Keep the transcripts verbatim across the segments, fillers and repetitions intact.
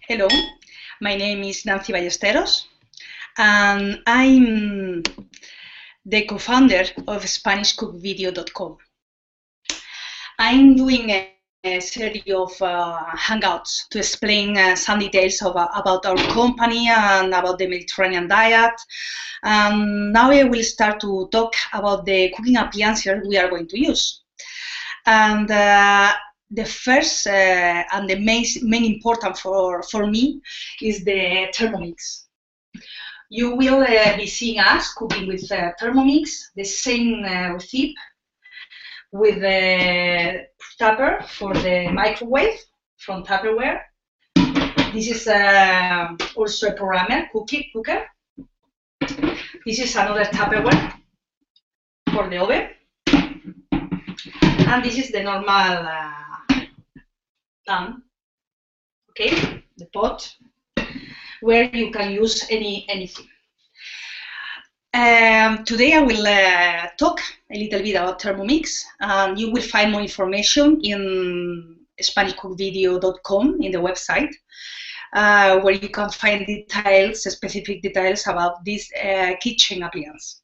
Hello, my name is Nancy Ballesteros, and I'm the co-founder of Spanish Cook Video dot com. I'm doing a, a series of uh, hangouts to explain uh, some details of, uh, about our company and about the Mediterranean diet. Um, now I will start to talk about the cooking appliances we are going to use. And uh, the first uh, and the main, main important for, for me is the Thermomix. You will uh, be seeing us cooking with uh, Thermomix, the same uh, recipe with the tupper for the microwave from Tupperware. This is uh, also a programmer cookie cooker. This is another Tupperware for the oven. And this is the normal uh, pan, okay, the pot, where you can use any anything. Um, today I will uh, talk a little bit about Thermomix, and you will find more information in Spanish Cook Video dot com in the website, uh, where you can find details, specific details about this uh, kitchen appliance.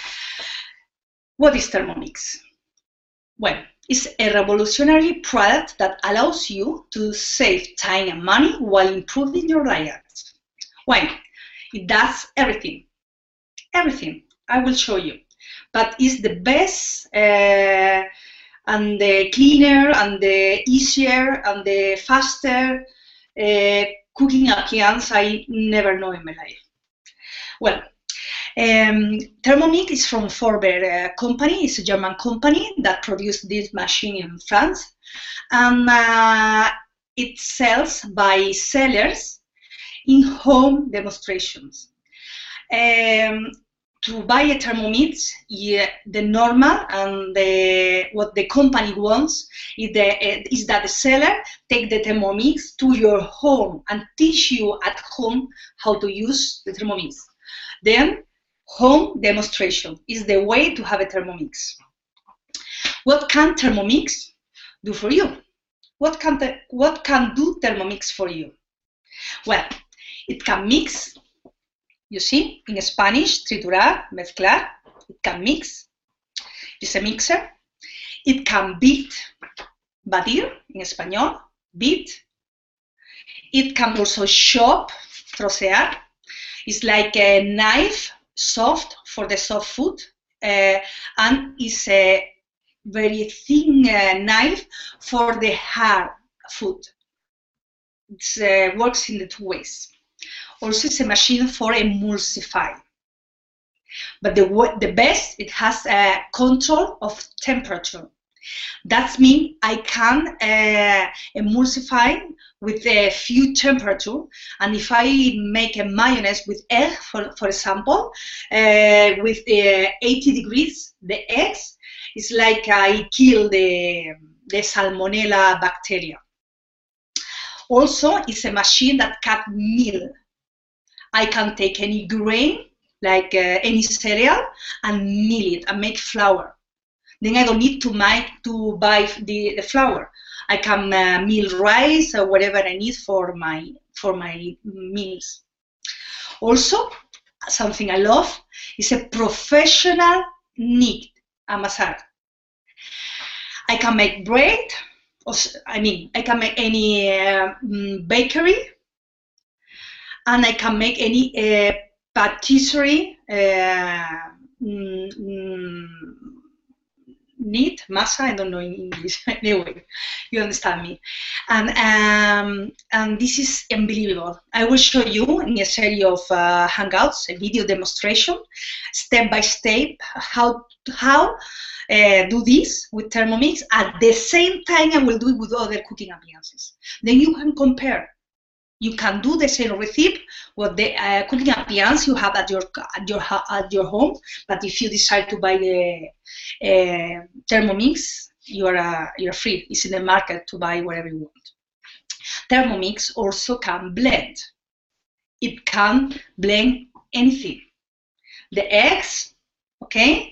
What is Thermomix? Well, it's a revolutionary product that allows you to save time and money while improving your diet. Why? It does everything. Everything. I will show you. But it's the best uh, and the cleaner and the easier and the faster uh, cooking appliance I never know in my life. Well, Um, Thermomix is from Forber uh, company. It's a German company that produced this machine in France, and uh, it sells by sellers in home demonstrations. Um, to buy a Thermomix, yeah, the normal and the, what the company wants is, the, uh, is that the seller take the Thermomix to your home and teach you at home how to use the Thermomix. Then home demonstration is the way to have a Thermomix. What can Thermomix do for you? What can, what can do Thermomix for you? Well, it can mix, you see, in Spanish, triturar, mezclar. It can mix. It's a mixer. It can beat, batir, in español, beat. It can also chop, trocear. It's like a knife, soft for the soft food, uh, and is a very thin uh, knife for the hard food. It uh, works in the two ways. Also, it's a machine for emulsify. But the, the best, it has a control of temperature. That means I can uh, emulsify with a few temperature, and if I make a mayonnaise with egg, for, for example, uh, with uh, eighty degrees, the eggs, it's like I kill the, the Salmonella bacteria. Also, it's a machine that can mill. I can take any grain, like uh, any cereal, and mill it and make flour. Then I don't need to, make, to buy the, the flour. I can uh, mill rice or whatever I need for my, for my meals. Also, something I love is a professional knead, amasar. I can make bread, or, I mean, I can make any uh, bakery, and I can make any uh, patisserie, uh, mm, knead, masa, I don't know in English. Anyway, you understand me. And um, and this is unbelievable. I will show you in a series of uh, hangouts, a video demonstration, step by step, how how uh, do this with Thermomix. At the same time, I will do it with other cooking appliances. Then you can compare. You can do the same recipe with the uh, cooking appliance you have at your at your at your home. But if you decide to buy the uh, Thermomix, you are uh, you're free. It's in the market to buy whatever you want. Thermomix also can blend. It can blend anything. The eggs, okay,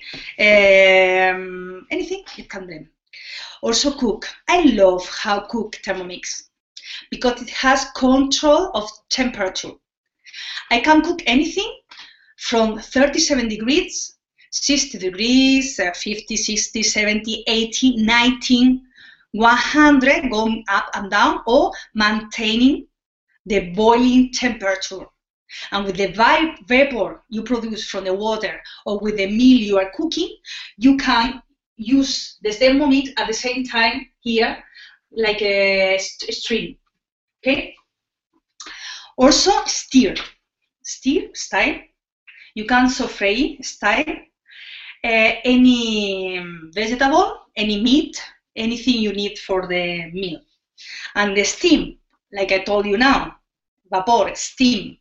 um, anything it can blend. Also cook. I love how cook Thermomix. because it has control of temperature. I can cook anything from thirty-seven degrees, sixty degrees, uh, fifty, sixty, seventy, eighty, ninety, one hundred, going up and down, or maintaining the boiling temperature. And with the vapor you produce from the water or with the meal you are cooking, you can use the thermomix at the same time here, like a stream. Okay. Also, stir, stir style. You can saute style uh, any vegetable, any meat, anything you need for the meal. And the steam, like I told you now, vapor, steam.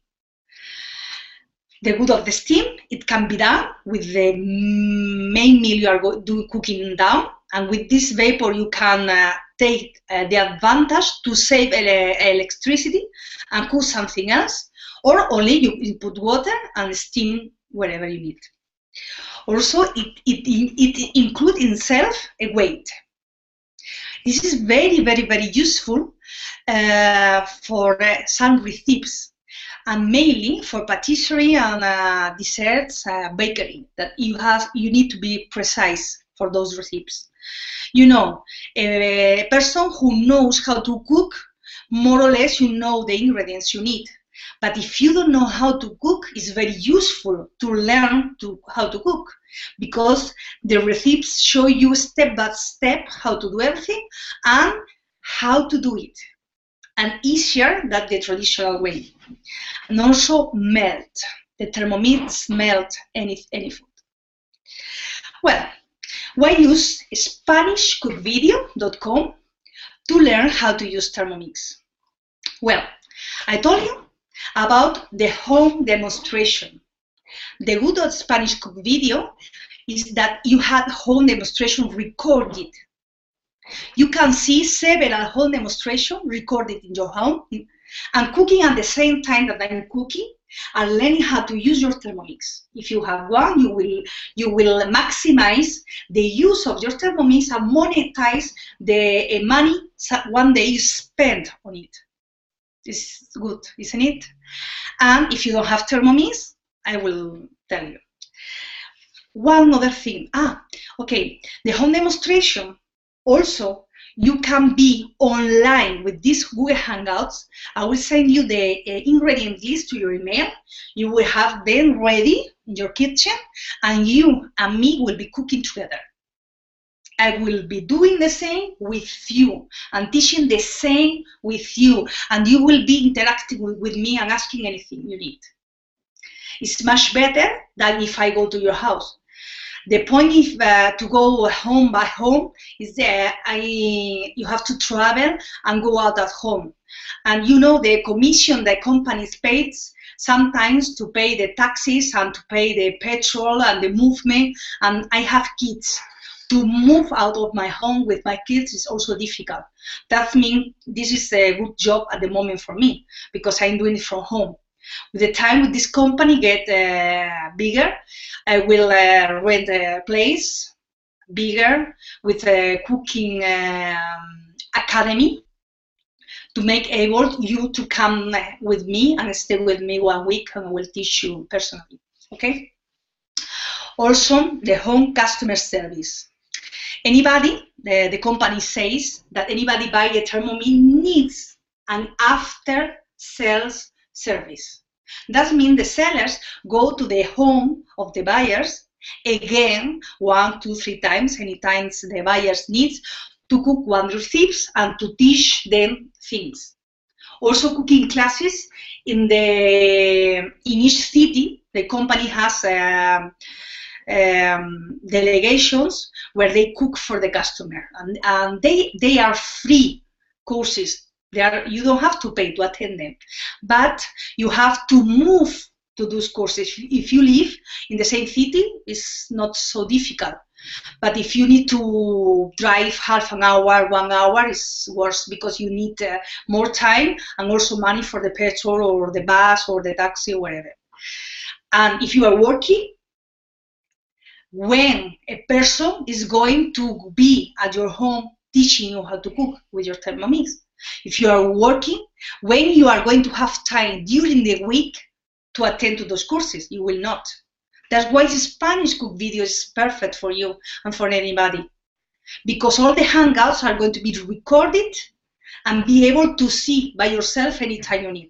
The good of the steam, it can be done with the main meal you are go do cooking down, and with this vapor you can uh, take uh, the advantage to save ele electricity and cook something else, or only you, you put water and steam wherever you need. Also, it, it, it includes in itself a weight. This is very, very, very useful uh, for uh, some recipes, and mainly for patisserie and uh, desserts, uh, bakery, that you have, you need to be precise for those recipes. You know, a person who knows how to cook, more or less you know the ingredients you need. But if you don't know how to cook, it's very useful to learn to how to cook, because the recipes show you step by step how to do everything and how to do it, and easier than the traditional way. And also melt. The Thermomix melt any, any food. Well, why use Spanish Cook Video dot com to learn how to use Thermomix? Well, I told you about the home demonstration. The good of Spanish Cook Video is that you have home demonstration recorded. You can see several home demonstrations recorded in your home and cooking at the same time that I'm cooking and learning how to use your Thermomix. If you have one, you will, you will maximize the use of your Thermomix and monetize the uh, money one day you spend on it. It's good, isn't it? And if you don't have Thermomix, I will tell you. One other thing. Ah, okay. The home demonstration. Also, you can be online with these Google Hangouts. I will send you the uh, ingredient list to your email. You will have them ready in your kitchen, and you and me will be cooking together. I will be doing the same with you and teaching the same with you, and you will be interacting with, with me and asking anything you need. It's much better than if I go to your house. The point is uh, to go home by home is that I, you have to travel and go out at home. And you know the commission the companies pays sometimes to pay the taxes and to pay the petrol and the movement, and I have kids. To move out of my home with my kids is also difficult. That means this is a good job at the moment for me, because I'm doing it from home. With the time with this company get uh, bigger, I will uh, rent a place bigger with a cooking um, academy to make able you to come with me and stay with me one week, and I will teach you personally. Okay. Also, the home customer service. Anybody, the, the company says that anybody buy a Thermomix needs an after-sales service. That means the sellers go to the home of the buyers again, one, two, three times, any times the buyers needs, to cook one recipes and to teach them things. Also cooking classes in the in each city. The company has uh, um, delegations where they cook for the customer, and, and they they are free courses. They are, you don't have to pay to attend them, but you have to move to those courses. If you live in the same city, it's not so difficult. But if you need to drive half an hour, one hour, it's worse, because you need uh, more time and also money for the petrol or the bus or the taxi or whatever. And if you are working, when a person is going to be at your home teaching you how to cook with your Thermomix, if you are working, when you are going to have time during the week to attend to those courses. You will not. That's why the Spanish Cook video is perfect for you and for anybody, because all the Hangouts are going to be recorded and be able to see by yourself anytime you need.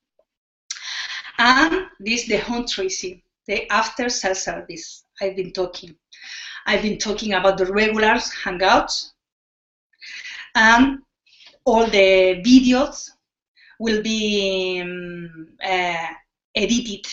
And this is the home tracing, the after sales service I've been talking. I've been talking about the regular Hangouts, and all the videos will be um, uh, edited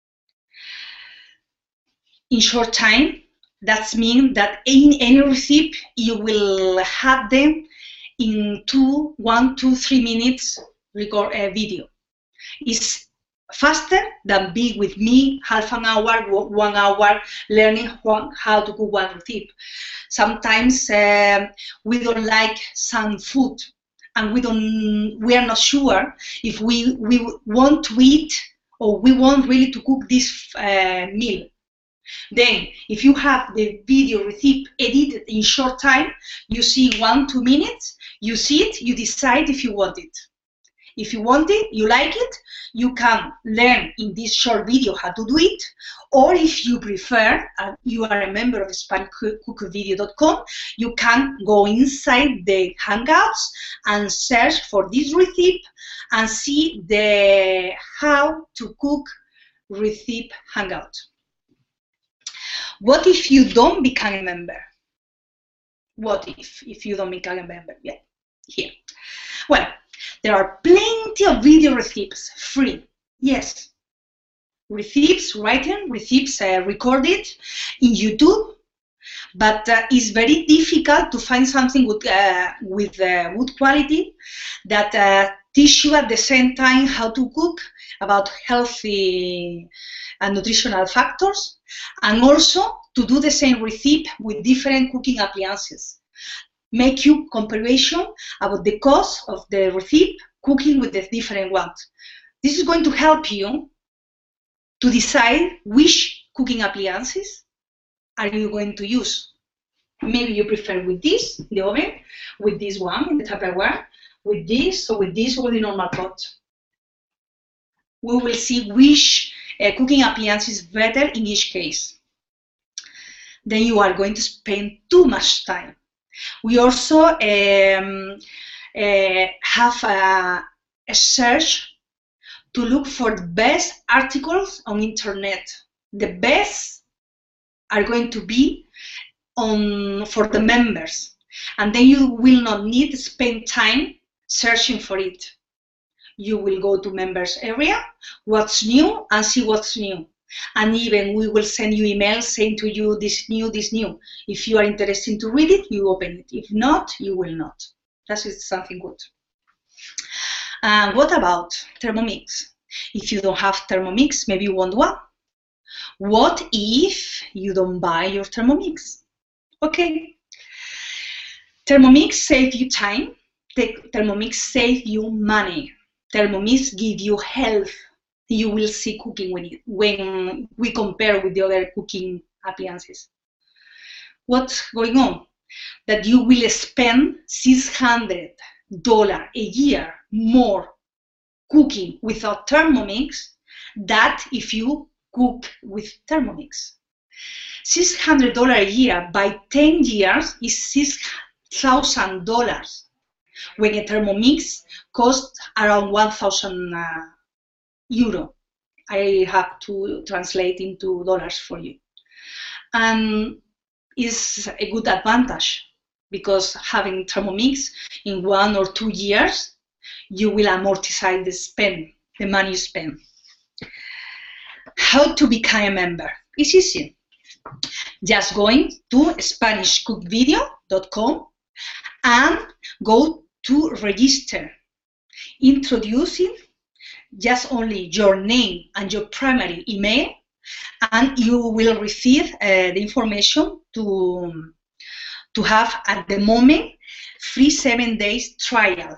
in short time. That means that in any receipt you will have them in two, one, two, three minutes record a video. It's faster than be with me half an hour, one hour learning how to cook one recipe. Sometimes uh, we don't like some food, and we don't, we are not sure if we we want to eat or we want really to cook this uh, meal. Then, if you have the video recipe edited in short time, you see one, two minutes, you see it, you decide if you want it. If you want it, you like it, you can learn in this short video how to do it. Or if you prefer, and you are a member of Spanish Cook Video dot com, you can go inside the Hangouts and search for this recipe and see the how to cook recipe Hangout. What if you don't become a member? What if, if you don't become a member? Yeah, here. Well, there are plenty of video recipes, free. Yes, recipes written, recipes uh, recorded in YouTube, but uh, it's very difficult to find something with, uh, with uh, good quality that uh, teach you at the same time how to cook, about healthy and nutritional factors, and also to do the same recipe with different cooking appliances. Make you comparison about the cost of the recipe cooking with the different ones. This is going to help you to decide which cooking appliances are you going to use. Maybe you prefer with this, the oven, with this one in the Tupperware, with this, or with this, or the normal pot. We will see which uh, cooking appliance is better in each case. Then you are going to spend too much time. We also um, uh, have a, a search to look for the best articles on internet. The best are going to be on for the members, and then you will not need to spend time searching for it. You will go to members area, what's new, and see what's new. And even we will send you emails saying to you this new, this new. If you are interested to read it, you open it. If not, you will not. That is something good. And what about Thermomix? If you don't have Thermomix, maybe you want one. What if you don't buy your Thermomix? Okay. Thermomix saves you time. Thermomix saves you money. Thermomix gives you health. You will see cooking when, it, when we compare with the other cooking appliances. What's going on? That you will spend six hundred dollars a year more cooking without Thermomix than if you cook with Thermomix. six hundred dollars a year by ten years is six thousand dollars, when a Thermomix costs around one thousand uh, euro. I have to translate into dollars for you. And it's a good advantage, because having Thermomix in one or two years, you will amortize the spend, the money you spend. How to become a member? It's easy. Just going to Spanish Cook Video dot com and go to register. Introducing just only your name and your primary email, and you will receive uh, the information to, to have at the moment free seven days trial.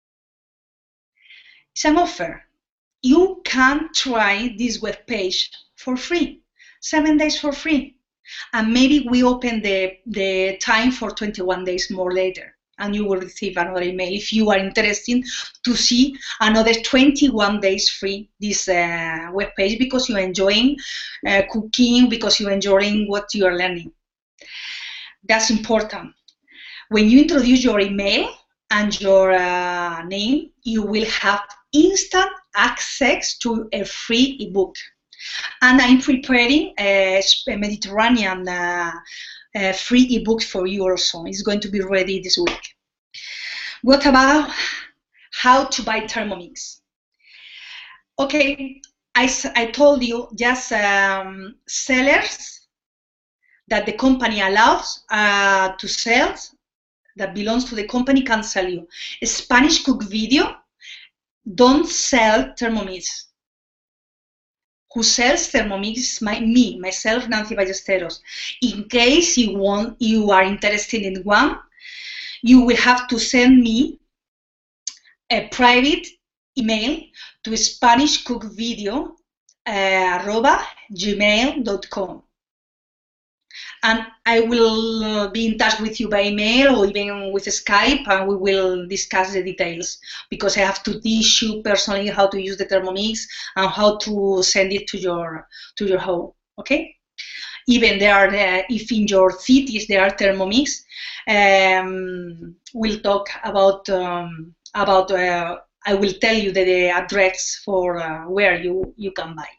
It's an offer. You can try this web page for free, seven days for free, and maybe we open the, the time for twenty-one days more later. and you will receive another email if you are interested to see another twenty-one days free this uh, web page because you're enjoying uh, cooking, because you're enjoying what you are learning. That's important. When you introduce your email and your uh, name, you will have instant access to a free ebook. And I'm preparing a Mediterranean uh, uh, free ebook for you also. It's going to be ready this week. What about how to buy Thermomix? Okay, I, I told you just um, sellers that the company allows uh, to sell, that belongs to the company, can sell you. A Spanish Cook Video don't sell Thermomix. Who sells Thermomix is my, me, myself, Nancy Ballesteros. In case you want, you are interested in one, you will have to send me a private email to Spanish Cook Video uh, arroba gmail dot com. And I will uh, be in touch with you by email or even with Skype, and we will discuss the details, because I have to teach you personally how to use the Thermomix and how to send it to your to your home. Okay? Even there are, uh, if in your cities there are Thermomix, um, we'll talk about um, about. Uh, I will tell you the, the address for uh, where you you can buy.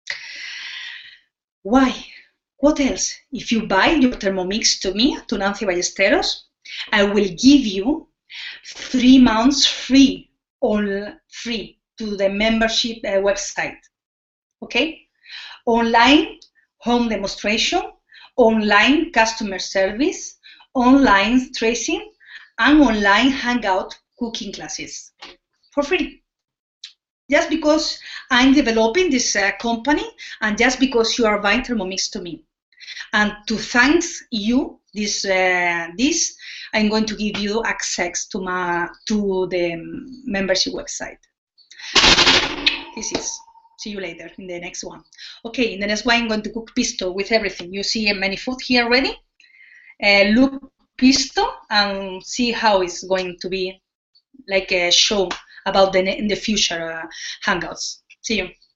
Why? What else? If you buy your Thermomix to me, to Nancy Ballesteros, I will give you three months free, all free, to the membership uh, website. Okay? Online home demonstration, online customer service, online tracing, and online hangout cooking classes for free. Just because I'm developing this uh, company, and just because you are buying Thermomix to me. And to thank you, this uh, this I'm going to give you access to my to the membership website. This is. See you later in the next one. Okay, in the next one I'm going to cook pesto with everything. You see many food here ready. Uh, look pesto and see how it's going to be, like a show about the in the future uh, hangouts. See you.